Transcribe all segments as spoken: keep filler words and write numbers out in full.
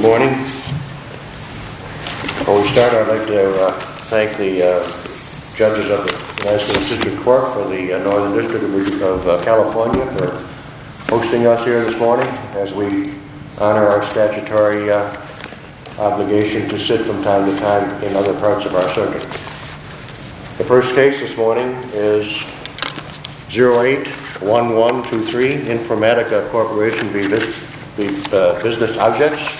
morning. Before we start, I'd like to uh, thank the uh, judges of the United States District Court for the uh, Northern District of, of uh, California for hosting us here this morning as we honor our statutory uh, obligation to sit from time to time in other parts of our circuit. The first case this morning is zero eight one one two three, Informatica Corporation v. uh, Business Objects.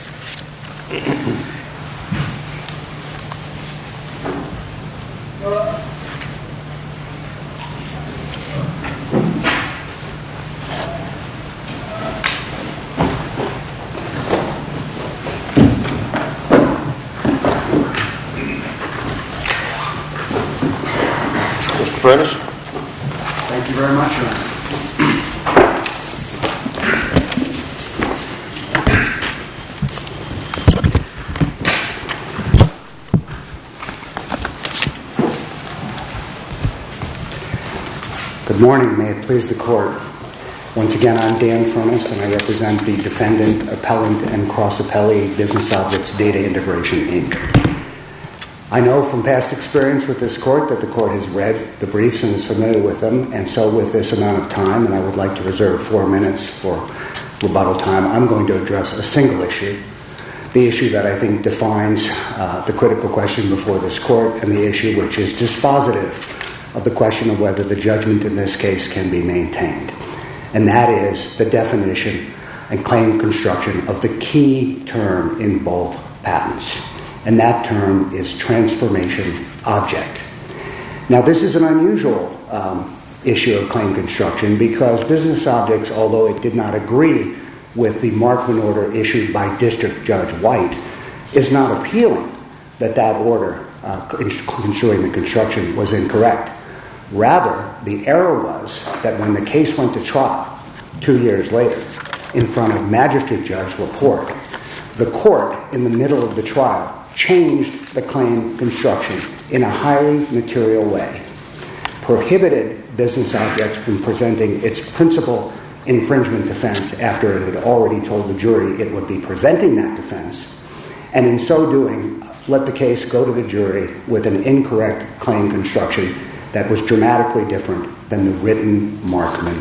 Mister Furness. Thank you very much, Your Honor. Good morning. May it please the Court. Once again, I'm Dan Furness, and I represent the defendant, appellant, and cross-appellee Business Objects Data Integration, Incorporated. I know from past experience with this Court that the Court has read the briefs and is familiar with them, and so with this amount of time, and I would like to reserve four minutes for rebuttal time, I'm going to address a single issue, the issue that I think defines uh, the critical question before this Court, and the issue which is dispositive of the question of whether the judgment in this case can be maintained. And that is the definition and claim construction of the key term in both patents. And that term is transformation object. Now, this is an unusual um, issue of claim construction because Business Objects, although it did not agree with the Markman order issued by District Judge White, is not appealing that that order uh, ensuring the construction was incorrect. Rather, the error was that when the case went to trial two years later in front of Magistrate Judge Laporte, the court, in the middle of the trial, changed the claim construction in a highly material way, prohibited Business Objects from presenting its principal infringement defense after it had already told the jury it would be presenting that defense, and in so doing, let the case go to the jury with an incorrect claim construction that was dramatically different than the written Markman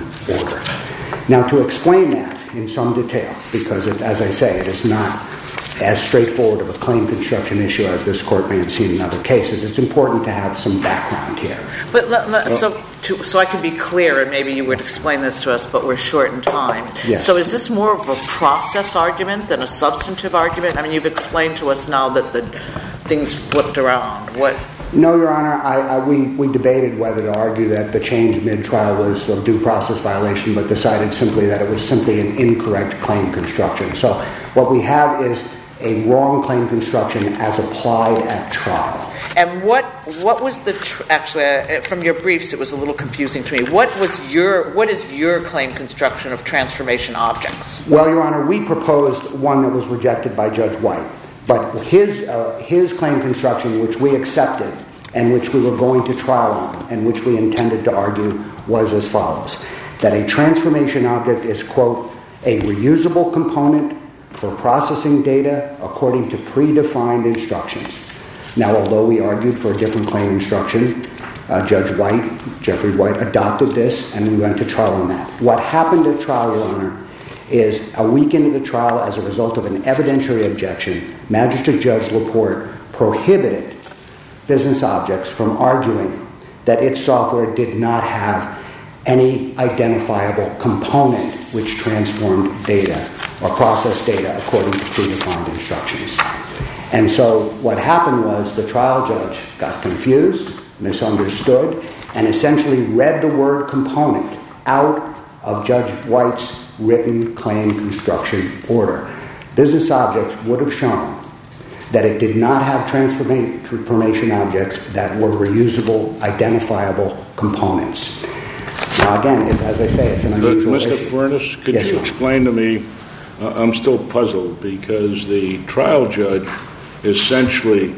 order. Now, to explain that in some detail, because it, as I say, it is not as straightforward of a claim construction issue as this Court may have seen in other cases, it's important to have some background here. But let, let, so, to, so I can be clear, and maybe you would explain this to us, but we're short in time. Yes. So is this more of a process argument than a substantive argument? I mean, you've explained to us now that the things flipped around. What? No, Your Honor. I, I, we, we debated whether to argue that the change mid-trial was a due process violation, but decided simply that it was simply an incorrect claim construction. So what we have is a wrong claim construction as applied at trial. And what what was the tr- actually uh, from your briefs it was a little confusing to me. What was your what is your claim construction of transformation objects? Well, Your Honor, we proposed one that was rejected by Judge White, but his uh, his claim construction, which we accepted and which we were going to trial on and which we intended to argue, was as follows: that a transformation object is, quote, a reusable component for processing data according to predefined instructions. Now, although we argued for a different claim instruction, uh, Judge White, Jeffrey White, adopted this, and we went to trial on that. What happened at trial, Your Honor, is a week into the trial, as a result of an evidentiary objection, Magistrate Judge Laporte prohibited Business Objects from arguing that its software did not have any identifiable component which transformed data or processed data according to predefined instructions. And so what happened was the trial judge got confused, misunderstood, and essentially read the word component out of Judge White's written claim construction order. Business Objects would have shown that it did not have transformation objects that were reusable, identifiable components. Now, again, it, as I say, it's an unusual Mister issue. Furness, could Yes, you Your explain to me, uh, I'm still puzzled because the trial judge essentially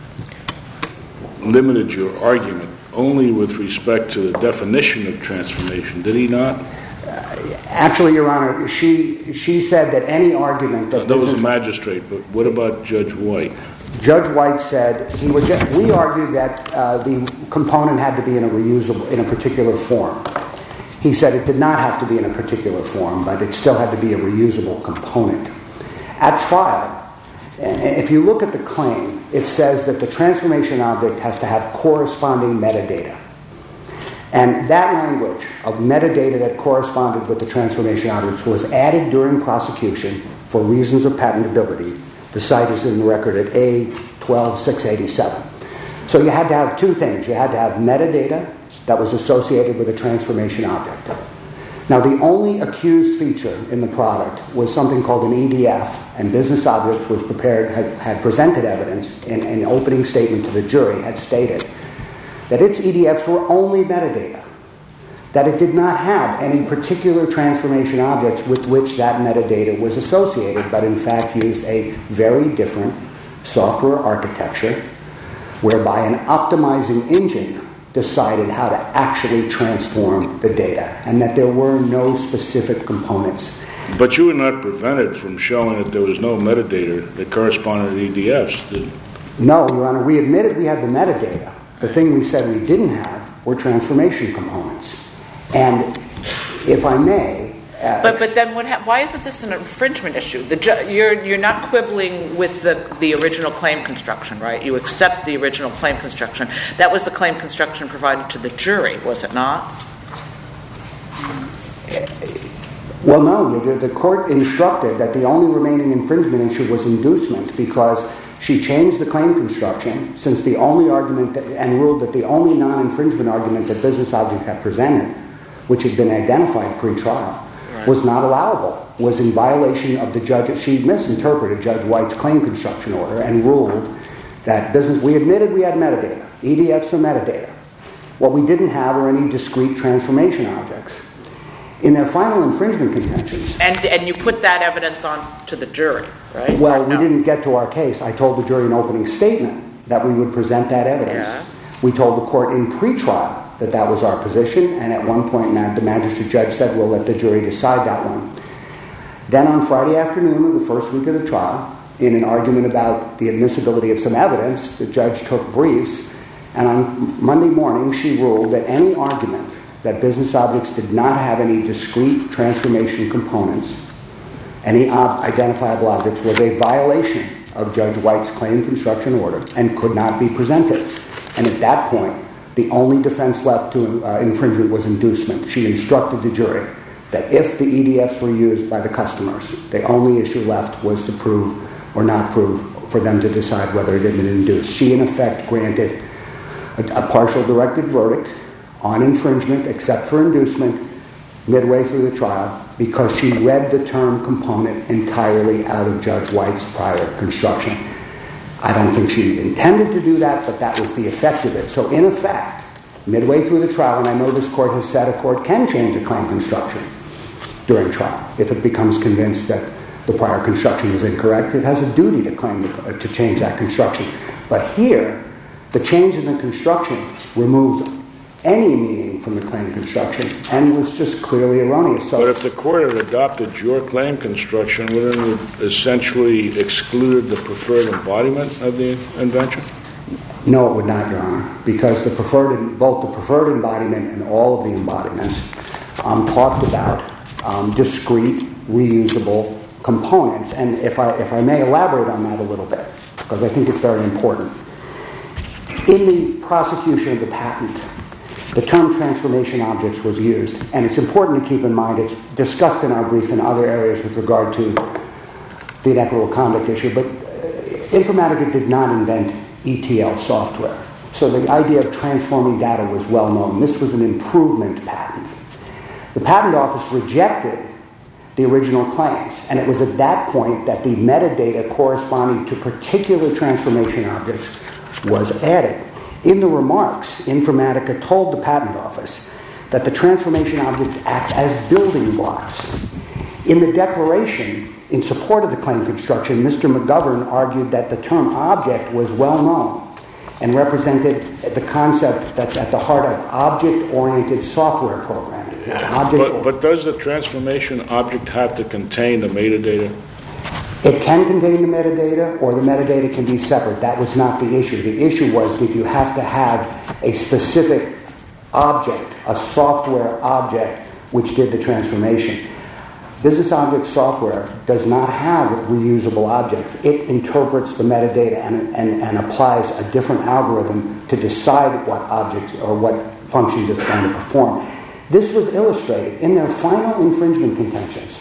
limited your argument only with respect to the definition of transformation, did he not? Uh, Actually, Your Honor, she she said that any argument that That was a business- magistrate, but what about Judge White? Judge White said he would. Just, we argued that uh, the component had to be in a reusable, in a particular form. He said it did not have to be in a particular form, but it still had to be a reusable component. At trial, if you look at the claim, it says that the transformation object has to have corresponding metadata. And that language of metadata that corresponded with the transformation object was added during prosecution for reasons of patentability. The site is in the record at A twelve six eighty-seven. So you had to have two things. You had to have metadata that was associated with a transformation object. Now, the only accused feature in the product was something called an E D F, and Business Objects was prepared, had, had presented evidence in an opening statement to the jury, had stated that its E D Fs were only metadata, that it did not have any particular transformation objects with which that metadata was associated, but in fact used a very different software architecture whereby an optimizing engine decided how to actually transform the data, and that there were no specific components. But you were not prevented from showing that there was no metadata that corresponded to E D Fs. Did... No, Your Honor, we admitted we had the metadata. The thing we said we didn't have were transformation components. And if I may... Uh, But but then what? Ha- why isn't this an infringement issue? The ju- you're you're not quibbling with the, the original claim construction, right? You accept the original claim construction. That was the claim construction provided to the jury, was it not? Well, no. The, the court instructed that the only remaining infringement issue was inducement because she changed the claim construction since the only argument that, and ruled that the only non-infringement argument that Business Object had presented, which had been identified pre-trial, was not allowable, was in violation of the judge. She misinterpreted Judge White's claim construction order and ruled that business, we admitted we had metadata. E D Fs are metadata. What we didn't have were any discrete transformation objects. In their final infringement contentions... And and you put that evidence on to the jury, right? Well, Or we no? didn't get to our case. I told the jury in opening statement that we would present that evidence. Yeah. We told the court in pre-trial that that was our position, and at one point the magistrate judge said, we'll let the jury decide that one. Then on Friday afternoon of the first week of the trial, in an argument about the admissibility of some evidence, the judge took briefs, and on Monday morning she ruled that any argument that Business Objects did not have any discrete transformation components, any ob- identifiable objects, was a violation of Judge White's claim construction order and could not be presented. And at that point, the only defense left to uh, infringement was inducement. She instructed the jury that if the E D Fs were used by the customers, the only issue left was to prove or not prove for them to decide whether it had been induced. She, in effect, granted a, a partial directed verdict on infringement, except for inducement, midway through the trial, because she read the term component entirely out of Judge White's prior construction. I don't think she intended to do that, but that was the effect of it. So in effect, midway through the trial, and I know this court has said a court can change a claim construction during trial if it becomes convinced that the prior construction is incorrect. It has a duty to claim the, to change that construction. But here, the change in the construction removed any meaning from the claim construction and was just clearly erroneous. So but if the court had adopted your claim construction, wouldn't it have essentially excluded the preferred embodiment of the invention? No, it would not, Your Honor, because the preferred, both the preferred embodiment and all of the embodiments um, talked about um, discrete, reusable components. And if I, if I may elaborate on that a little bit, because I think it's very important. In the prosecution of the patent, the term transformation objects was used, and it's important to keep in mind it's discussed in our brief in other areas with regard to the inequitable conduct issue, but uh, Informatica did not invent E T L software. So the idea of transforming data was well known. This was an improvement patent. The patent office rejected the original claims, and it was at that point that the metadata corresponding to particular transformation objects was added. In the remarks, Informatica told the patent office that the transformation objects act as building blocks. In the declaration in support of the claim construction, Mister McGovern argued that the term object was well known and represented the concept that's at the heart of object-oriented software programming. object. But, but does the transformation object have to contain the metadata? It can contain the metadata, or the metadata can be separate. That was not the issue. The issue was, did you have to have a specific object, a software object, which did the transformation? Business Object Software does not have reusable objects. It interprets the metadata and, and, and applies a different algorithm to decide what objects or what functions it's going to perform. This was illustrated in their final infringement contentions.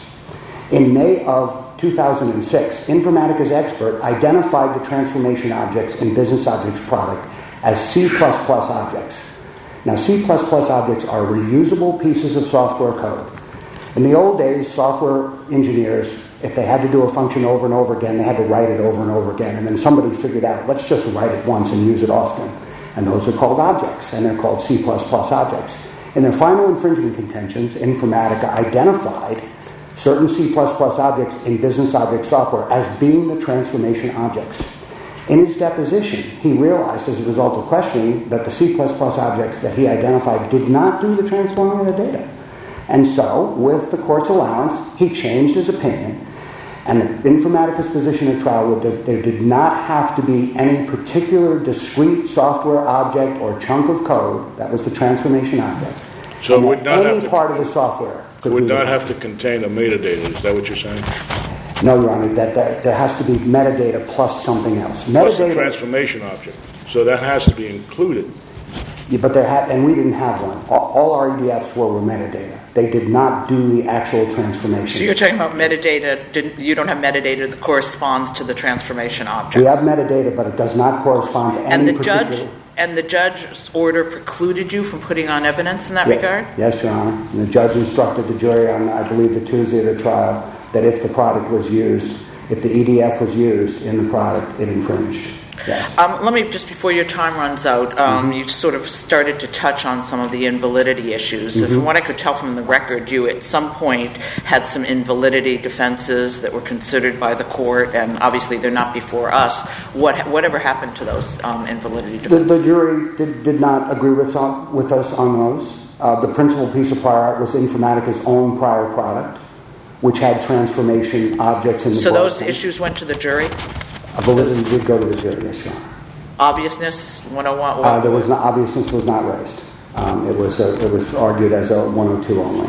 In May of two thousand six, Informatica's expert identified the transformation objects in Business Object's product as C plus plus objects. Now, C plus plus objects are reusable pieces of software code. In the old days, software engineers, if they had to do a function over and over again, they had to write it over and over again. And then somebody figured out, let's just write it once and use it often. And those are called objects, and they're called C plus plus objects. In their final infringement contentions, Informatica identified certain C plus plus objects in Business Object Software as being the transformation objects. In his deposition, he realized as a result of questioning that the C plus plus objects that he identified did not do the transforming of the data. And so, with the court's allowance, he changed his opinion, and Informatica's position at trial was that there did not have to be any particular discrete software object or chunk of code that was the transformation object. So it would not any have to, part of the software it would not have to contain the metadata. Is that what you're saying? No, Your Honor, that, that there has to be metadata plus something else. Plus the Metadata, transformation object. So that has to be included. yeah, but there had, and we didn't have one. All, all our E D Fs were, were metadata. They did not do the actual transformation. So you're talking about metadata, didn't, you don't have metadata that corresponds to the transformation object. We have metadata, but it does not correspond to any And the particular... judge and the judge's order precluded you from putting on evidence in that Yeah. regard? Yes, Your Honor. And the judge instructed the jury on, I believe, the Tuesday of the trial, that if the product was used, if the E D F was used in the product, it infringed. Yes. Um, let me, just before your time runs out, um, Mm-hmm. you sort of started to touch on some of the invalidity issues. Mm-hmm. From what I could tell from the record, you at some point had some invalidity defenses that were considered by the court, and obviously they're not before us. What Whatever happened to those um, invalidity The, defenses? the jury did, did not agree with, on, with us on those. Uh, the principal piece of prior art was Informatica's own prior product, which had transformation objects in the So those blockchain. issues went to the jury? A validity did go to the jury, yes, Your Honor. Obviousness, one oh one? Uh, there was not, obviousness was not raised. Um, it was a, it was argued as a one oh two only.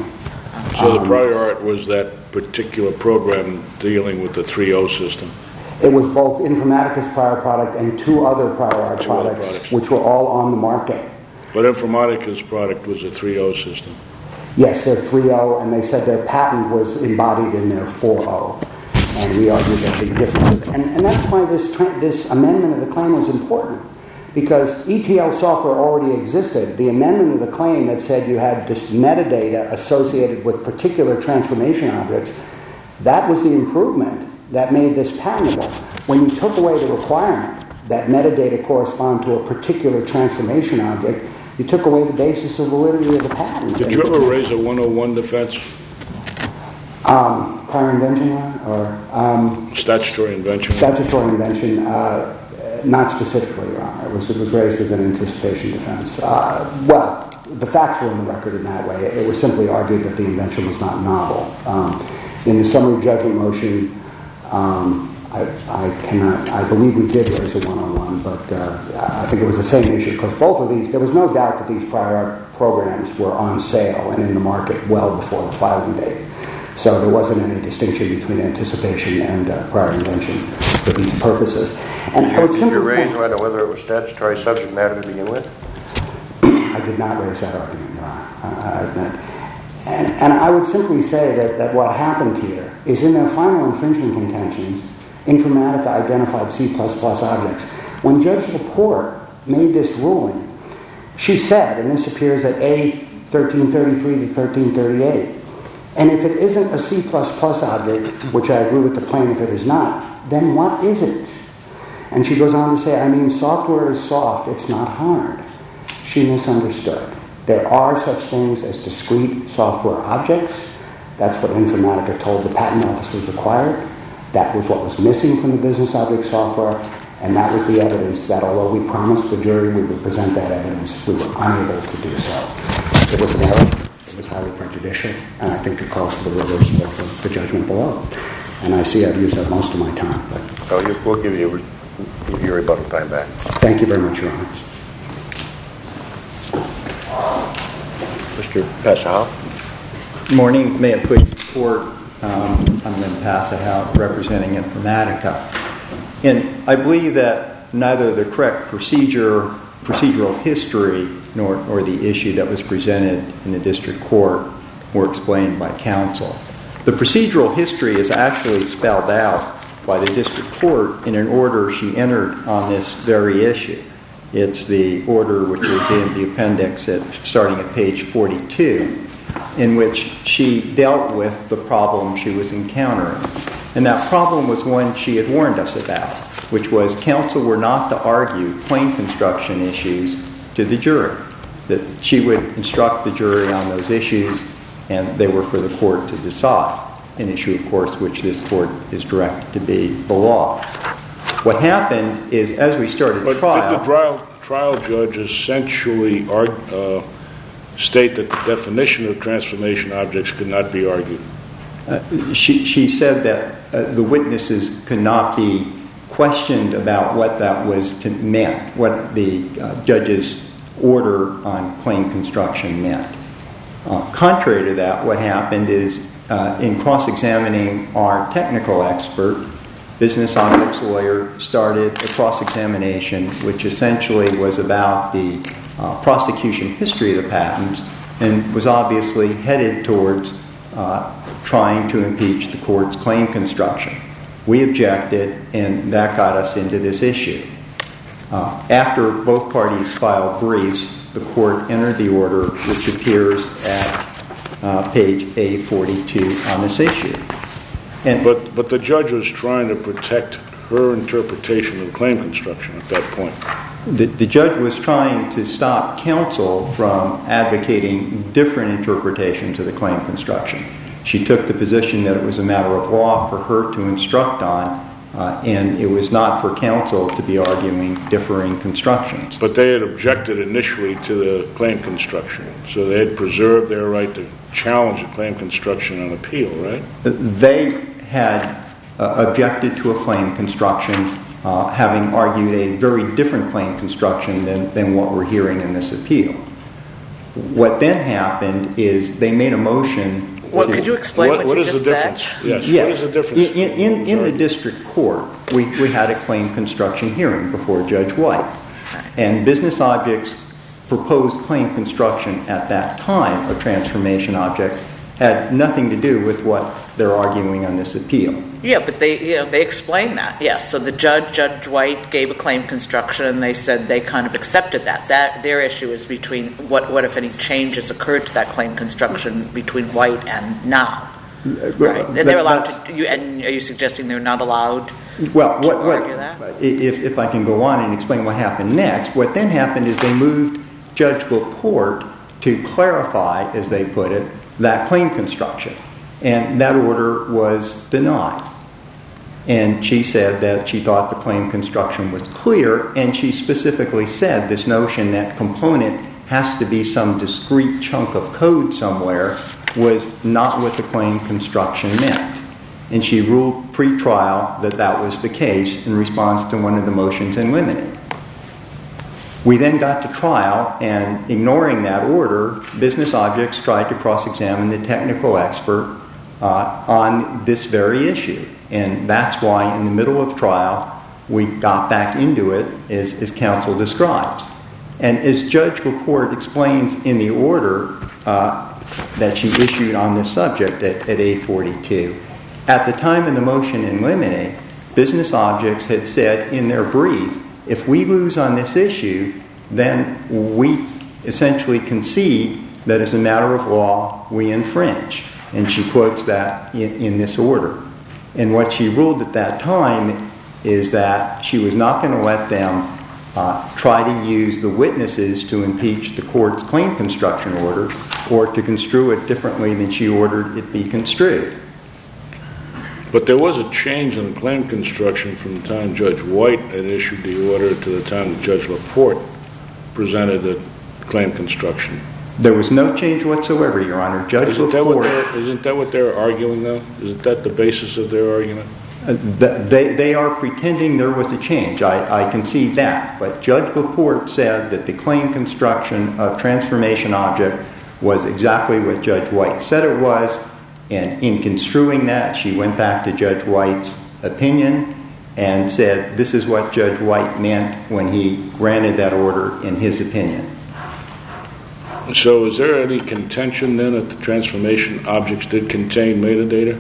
So the prior art was that particular program dealing with the three oh system. It was both Informatica's prior product and two other prior art Two other products, products. which were all on the market. But Informatica's product was a three oh system. Yes, they're three oh, and they said their patent was embodied in their four oh. And we argued that the differences. And, and that's why this, tra- this amendment of the claim was important. Because E T L software already existed. The amendment of the claim that said you had this metadata associated with particular transformation objects, that was the improvement that made this patentable. When you took away the requirement that metadata correspond to a particular transformation object, you took away the basis of validity of the patent. Did you ever raise a one oh one defense? Um, prior invention, or um, Statutory invention? statutory invention, uh, not specifically, Your Honor. It was, it was raised as an anticipation defense. Uh, well, the facts were in the record in that way. It was simply argued that the invention was not novel. Um, in the summary judgment motion, um, I, I cannot, I believe we did raise a one oh one, but uh, I think it was the same issue, because both of these, there was no doubt that these prior art programs were on sale and in the market well before the filing date. So there wasn't any distinction between anticipation and uh, prior invention for these purposes. And I would Did simply you raise point- whether whether it was statutory subject matter to begin with? I did not raise that argument, Your Honor. I admit. And, and I would simply say that, that what happened here is in their final infringement contentions, Informatica identified C plus plus objects. When Judge Laporte made this ruling, she said, and this appears at A thirteen thirty-three to thirteen thirty-eight, and if it isn't a C plus plus object, which I agree with the plaintiff it is not, then what is it? And she goes on to say, I mean, software is soft, it's not hard. She misunderstood. There are such things as discrete software objects. That's what Informatica told the patent office was required. That was what was missing from the business object software, and that was the evidence that although we promised the jury we would present that evidence, we were unable to do so. It was an error. It was was highly prejudicial, and I think it calls for the reversal of the judgment below. And I see I've used up most of my time. But Oh, you, we'll give you, give you your rebuttal time back. thank you very much, Your Honors. Mister Passahow. Good morning. May it please the Court. Um, I'm Lynn Passahow, representing Informatica. And I believe that neither the correct procedure, procedural history, nor, nor the issue that was presented in the district court were explained by counsel. The procedural history is actually spelled out by the district court in an order she entered on this very issue. It's the order which is in the appendix at, starting at page forty-two, in which she dealt with the problem she was encountering. And that problem was one she had warned us about, which was counsel were not to argue claim construction issues to the jury, that she would instruct the jury on those issues and they were for the court to decide, an issue, of course, which this court is directed to be the law. What happened is, as we started But trial... did the trial, trial judge essentially argue, uh, state that the definition of transformation objects could not be argued? Uh, she, she said that uh, the witnesses could not be questioned about what that was to meant, what the uh, judge's order on claim construction meant. Uh, contrary to that, what happened is, uh, in cross-examining our technical expert, Business Objects lawyer started a cross-examination which essentially was about the uh, prosecution history of the patents and was obviously headed towards uh, trying to impeach the court's claim construction. We objected, and that got us into this issue. Uh, after both parties filed briefs, the court entered the order, which appears at uh, page A forty-two on this issue. And But, but the judge was trying to protect her interpretation of claim construction at that point. The, the judge was trying to stop counsel from advocating different interpretations of the claim construction. She took the position that it was a matter of law for her to instruct on, uh, and it was not for counsel to be arguing differing constructions. But they had objected initially to the claim construction, so they had preserved their right to challenge the claim construction on appeal, right? They had uh, objected to a claim construction, uh, having argued a very different claim construction than, than what we're hearing in this appeal. What then happened is they made a motion. What, to, could you explain what, what you is just the difference? said? Yes. Yes. What is the difference? In, in, in the district court, we, we had a claim construction hearing before Judge White. And Business Objects' proposed claim construction at that time of transformation object had nothing to do with what they're arguing on this appeal. Yeah, but they, you know, they explained that. Yes, so the judge, Judge White, gave a claim construction, and they said they kind of accepted that. That their issue is between what, what if any changes occurred to that claim construction between White and now, right? And they're allowed to. You, and are you suggesting they're not allowed? Well, to what, what argue that? if if I can go on and explain what happened next? What then happened is they moved Judge Laporte to clarify, as they put it, that claim construction. And that order was denied. And she said that she thought the claim construction was clear, and she specifically said this notion that component has to be some discrete chunk of code somewhere was not what the claim construction meant. And she ruled pre-trial that that was the case in response to one of the motions in limine. We then got to trial, and ignoring that order, Business Objects tried to cross-examine the technical expert uh, on this very issue. And that's why in the middle of trial, we got back into it, as, as counsel describes. And as Judge Laporte explains in the order uh, that she issued on this subject at, at A forty-two, at the time of the motion in limine, Business Objects had said in their brief, if we lose on this issue, then we essentially concede that as a matter of law, we infringe. And she quotes that in, in this order. And what she ruled at that time is that she was not going to let them uh, try to use the witnesses to impeach the court's claim construction order or to construe it differently than she ordered it be construed. But there was a change in the claim construction from the time Judge White had issued the order to the time that Judge Laporte presented the claim construction. There was no change whatsoever, Your Honor. Judge Isn't that what LaPorte... they're, isn't that what they're arguing, though? Isn't that the basis of their argument? Uh, they, they are pretending there was a change. I, I concede that. But Judge LaPorte said that the claim construction of transformation object was exactly what Judge White said it was. And in construing that, she went back to Judge White's opinion and said this is what Judge White meant when he granted that order in his opinion. So is there any contention then that the transformation objects did contain metadata?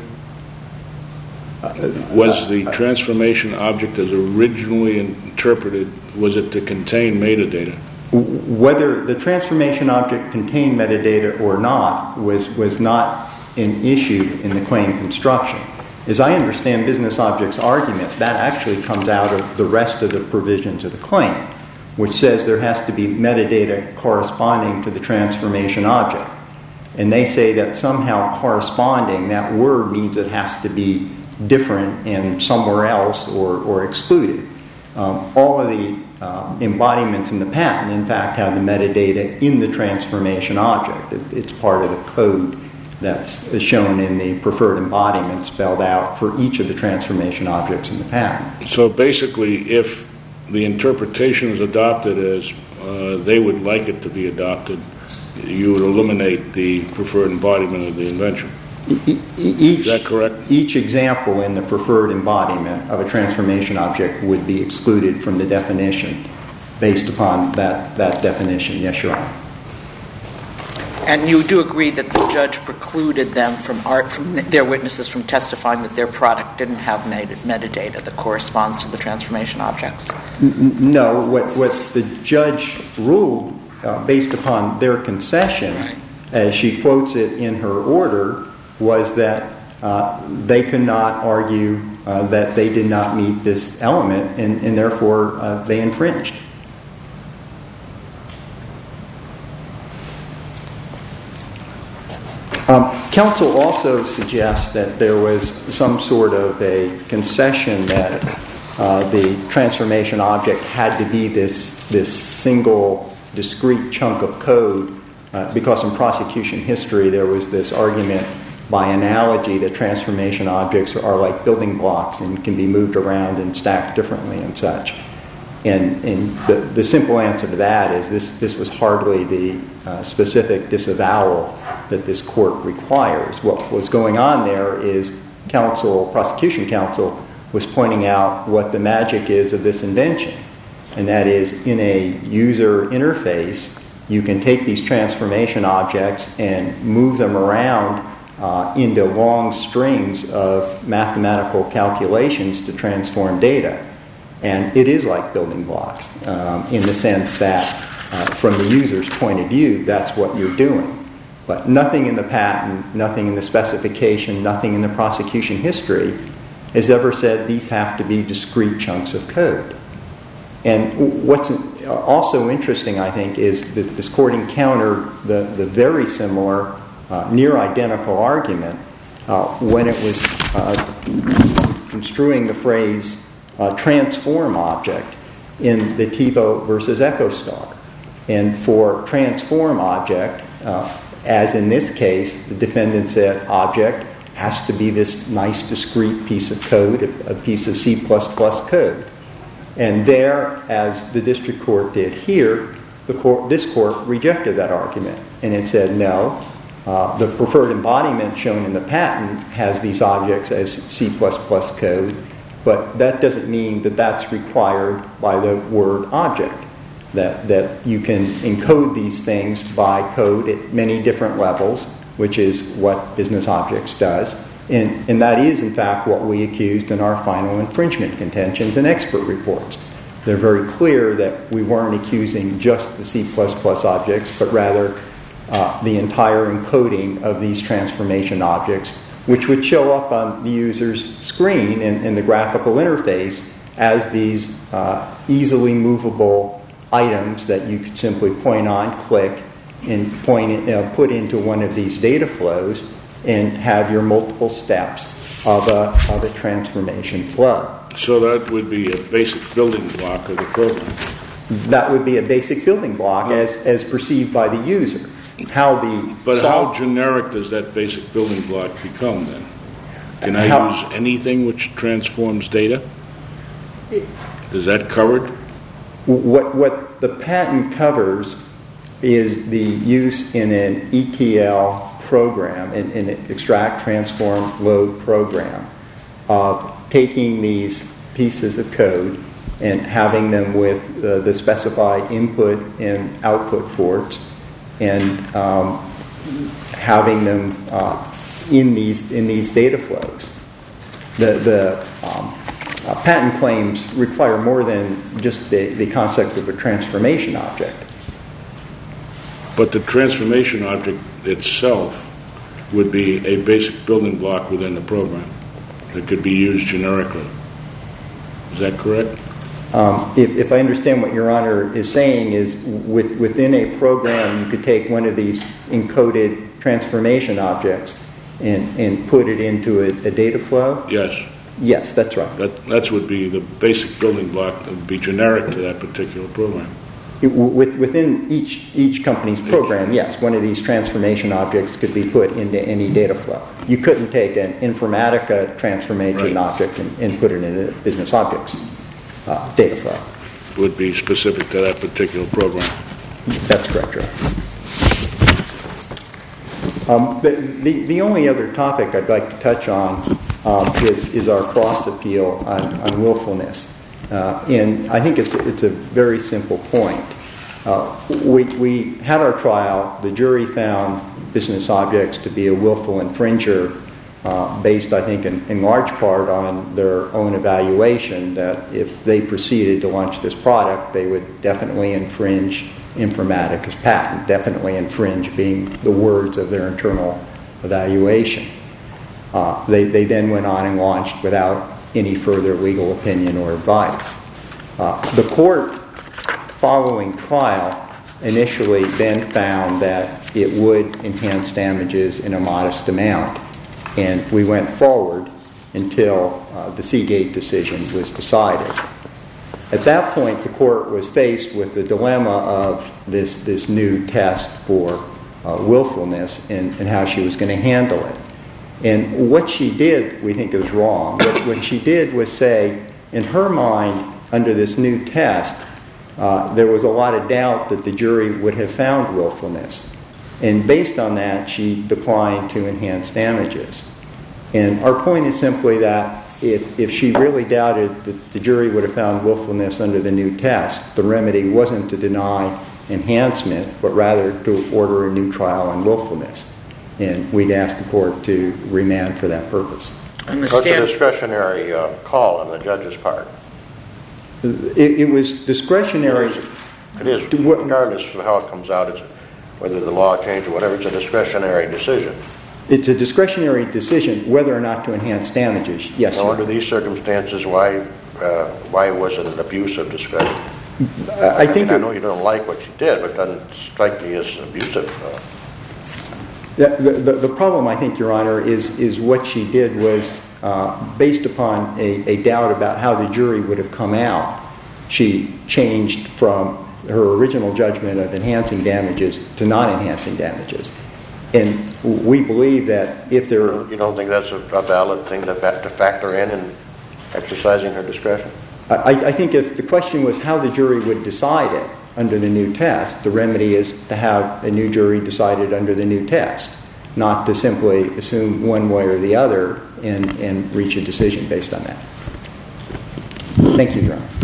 Was the transformation object as originally interpreted, was it to contain metadata? Whether the transformation object contained metadata or not was, was not an issue in the claim construction. As I understand Business Object's argument, that actually comes out of the rest of the provisions of the claim, which says there has to be metadata corresponding to the transformation object. And they say that somehow corresponding, that word means it has to be different and somewhere else or, or excluded. Um, all of the uh, embodiments in the patent, in fact, have the metadata in the transformation object. It, it's part of the code that's shown in the preferred embodiment spelled out for each of the transformation objects in the patent. So basically, if the interpretation is adopted as uh, they would like it to be adopted, you would eliminate the preferred embodiment of the invention. E- each, Is that correct? Each example in the preferred embodiment of a transformation object would be excluded from the definition based upon that, that definition. Yes, Your Honor. And you do agree that the judge precluded them from art, from their witnesses from testifying that their product didn't have meta- metadata that corresponds to the transformation objects? N- no. What, what the judge ruled, uh, based upon their concession, right, as she quotes it in her order, was that uh, they could not argue uh, that they did not meet this element, and, and therefore uh, they infringed. Um, counsel also suggests that there was some sort of a concession that uh, the transformation object had to be this, this single discrete chunk of code, uh, because in prosecution history there was this argument by analogy that transformation objects are like building blocks and can be moved around and stacked differently and such. And, and the, the simple answer to that is this, this was hardly the uh, specific disavowal that this court requires. What was going on there is counsel, prosecution counsel, was pointing out what the magic is of this invention. And that is, in a user interface, you can take these transformation objects and move them around uh, into long strings of mathematical calculations to transform data. And it is like building blocks um, in the sense that uh, from the user's point of view, that's what you're doing. But nothing in the patent, nothing in the specification, nothing in the prosecution history has ever said these have to be discrete chunks of code. And what's also interesting, I think, is that this court encountered the, the very similar, uh, near identical argument uh, when it was uh, construing the phrase Uh, transform object in the TiVo versus EchoStar. And for transform object, uh, as in this case, the defendant said object has to be this nice discrete piece of code, a, a piece of C plus plus code. And there, as the district court did here, the court, this court rejected that argument. And it said, no, uh, the preferred embodiment shown in the patent has these objects as C plus plus code, but that doesn't mean that that's required by the word object, that, that you can encode these things by code at many different levels, which is what Business Objects does. And, and that is, in fact, what we accused in our final infringement contentions and expert reports. They're very clear that we weren't accusing just the C plus plus objects, but rather uh, the entire encoding of these transformation objects, which would show up on the user's screen in, in the graphical interface as these uh, easily movable items that you could simply point on, click, and point in, uh, put into one of these data flows and have your multiple steps of a, of a transformation flow. So that would be a basic building block of the program. That would be a basic building block as, as perceived by the user. how the But how soft- generic does that basic building block become then? Can I How- use anything which transforms data? Is that covered? What, what the patent covers is the use in an E T L program, in, in an extract, transform, load program, of taking these pieces of code and having them with uh, the specified input and output ports, and um, having them uh, in these in these data flows. The the um, uh, patent claims require more than just the, the concept of a transformation object. But the transformation object itself would be a basic building block within the program that could be used generically. Is that correct? Um, if, if I understand what Your Honor is saying is with, within a program you could take one of these encoded transformation objects and, and put it into a, a data flow? Yes. Yes, that's right. That that's would be the basic building block that would be generic to that particular program. It, with, within each each company's program, yes, one of these transformation objects could be put into any data flow. You couldn't take an Informatica transformation Right. object and, and put it in a business objects uh, data flow. Would be specific to that particular program. That's correct, right. Um, but the, the only other topic I'd like to touch on um, is, is our cross appeal on, on willfulness. Uh, and I think it's a, it's a very simple point. Uh, we, we had our trial. The jury found business objects to be a willful infringer uh, based, I think, in, in large part on their own evaluation that if they proceeded to launch this product, they would definitely infringe Informatica's patent, definitely infringe being the words of their internal evaluation. Uh, they, they then went on and launched without any further legal opinion or advice. Uh, the court, following trial, initially then found that it would enhance damages in a modest amount. And we went forward until uh, the Seagate decision was decided. At that point, the court was faced with the dilemma of this, this new test for uh, willfulness and, and how she was going to handle it. And what she did, we think, is wrong. What, what she did was say, in her mind, under this new test, uh, there was a lot of doubt that the jury would have found willfulness. And based on that, she declined to enhance damages. And our point is simply that if, if she really doubted that the jury would have found willfulness under the new test, the remedy wasn't to deny enhancement, but rather to order a new trial on willfulness. And we'd ask the court to remand for that purpose. And the So it's a stand- discretionary uh, call on the judge's part. It, it was discretionary. It is, To what- regardless of how it comes out, it's whether the law changed or whatever, it's a discretionary decision. It's a discretionary decision whether or not to enhance damages. Yes, Now, Your under Honor. these circumstances, why uh, why was it an abuse of discretion? I I think mean, I it- know you don't like what she did, but it doesn't strike me as abusive. Uh, The, the, the problem, I think, Your Honor, is, is what she did was uh, based upon a, a doubt about how the jury would have come out. She changed from her original judgment of enhancing damages to not enhancing damages. And we believe that if there... you don't think that's a, a valid thing to, fa- to factor in in exercising her discretion? I, I think if the question was how the jury would decide it under the new test, the remedy is to have a new jury decided under the new test, not to simply assume one way or the other and, and reach a decision based on that. Thank you, Your Honor.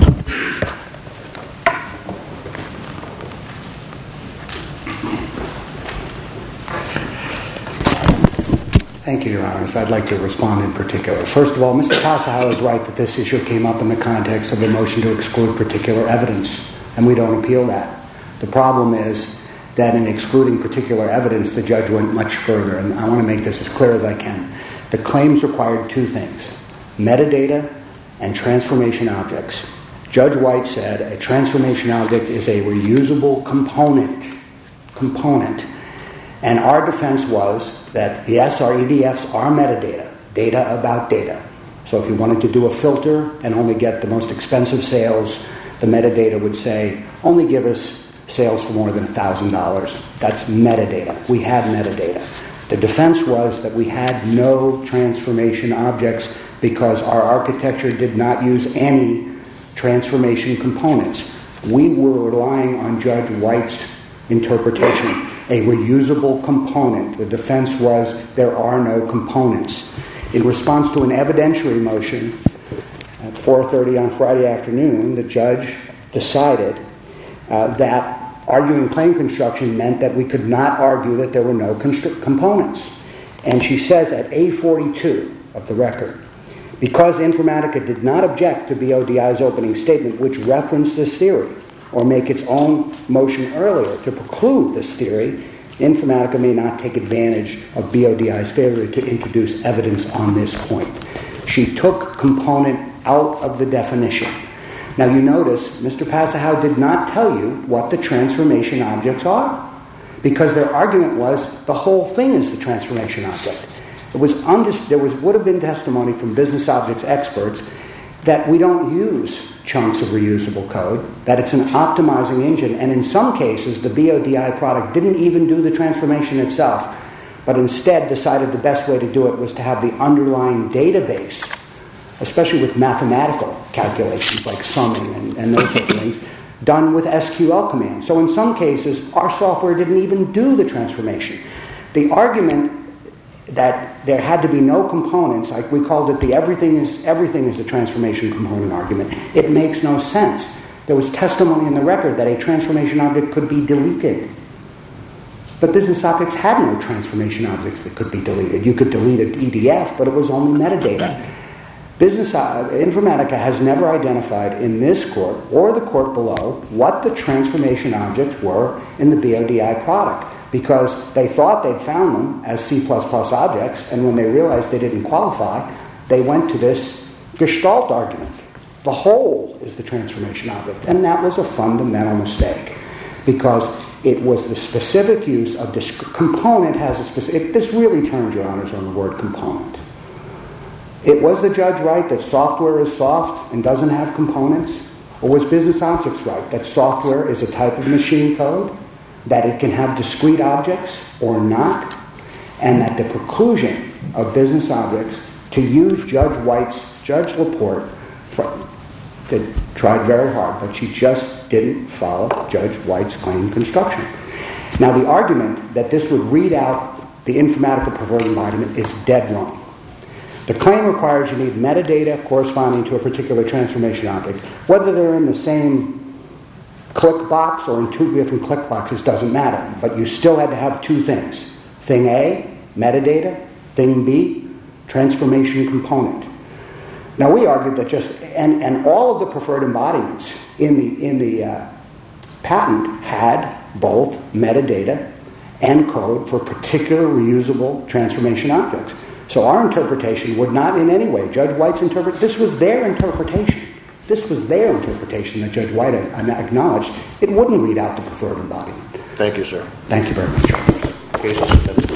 Thank you, Your Honors. I'd like to respond in particular. First of all, Mister Pasahau is right that this issue came up in the context of a motion to exclude particular evidence, and we don't appeal that. The problem is that in excluding particular evidence, the judge went much further, and I want to make this as clear as I can. The claims required two things, metadata and transformation objects. Judge White said a transformation object is a reusable component, component. And our defense was that, yes, our E D Fs are metadata, data about data. So if you wanted to do a filter and only get the most expensive sales, the metadata would say, only give us sales for more than one thousand dollars. That's metadata. We had metadata. The defense was that we had no transformation objects because our architecture did not use any transformation components. We were relying on Judge White's interpretation, a reusable component. The defense was there are no components. In response to an evidentiary motion at four thirty on Friday afternoon, the judge decided uh, that arguing claim construction meant that we could not argue that there were no constr- components. And she says at A forty-two of the record, because Informatica did not object to B O D I's opening statement, which referenced this theory, or make its own motion earlier to preclude this theory, Informatica may not take advantage of B O D I's failure to introduce evidence on this point. She took component out of the definition. Now you notice Mister Passahow did not tell you what the transformation objects are, because their argument was the whole thing is the transformation object. It was undis- there was would have been testimony from business objects experts that we don't use chunks of reusable code, that it's an optimizing engine, and in some cases the B O D I product didn't even do the transformation itself, but instead decided the best way to do it was to have the underlying database, especially with mathematical calculations like summing and, and those sort of things, done with S Q L commands. So in some cases, our software didn't even do the transformation. The argument that there had to be no components, like we called it the everything is everything is a transformation component argument, it makes no sense. There was testimony in the record that a transformation object could be deleted. But business objects had no transformation objects that could be deleted. You could delete an E D F, but it was only metadata. Business uh, Informatica has never identified in this court or the court below what the transformation objects were in the B O D I product, because they thought they'd found them as C plus plus objects, and when they realized they didn't qualify, they went to this Gestalt argument. The whole is the transformation object, and that was a fundamental mistake, because it was the specific use of this component has a specific. This really turns your honors on the word component. It was the judge right that software is soft and doesn't have components, or was business objects right that software is a type of machine code, that it can have discrete objects or not, and that the preclusion of business objects to use Judge White's, Judge Laporte, for, that tried very hard, but she just didn't follow Judge White's claim construction. Now the argument that this would read out the Informatica preferred embodiment is dead wrong. The claim requires you need metadata corresponding to a particular transformation object. Whether they're in the same click box or in two different click boxes doesn't matter, but you still had to have two things. Thing A, metadata. Thing B, transformation component. Now we argued that just, and, and all of the preferred embodiments in the, in the uh, patent had both metadata and code for particular reusable transformation objects. So our interpretation would not in any way, Judge White's interpret, this was their interpretation. This was their interpretation that Judge White acknowledged. It wouldn't read out the preferred embodiment. Thank you, sir. Thank you very much. Case is submitted.